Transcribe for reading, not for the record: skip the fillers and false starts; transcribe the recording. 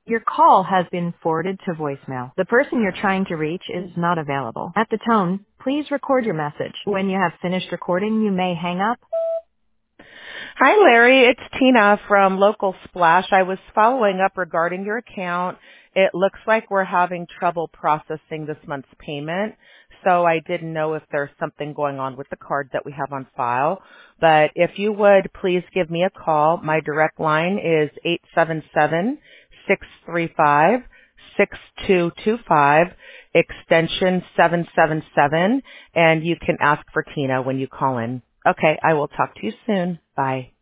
Your call has been forwarded to voicemail. The person you're trying to reach is not available. At the tone, please record your message. When you have finished recording, you may hang up. Hi, Larry. It's Tina from Local Splash. I was following up regarding your account. It looks like we're having trouble processing this month's payment, so I didn't know if there's something going on with the card that we have on file. But if you would, please give me a call. My direct line is 877-635-6225, extension 777, and you can ask for Tina when you call in. Okay, I will talk to you soon. Bye.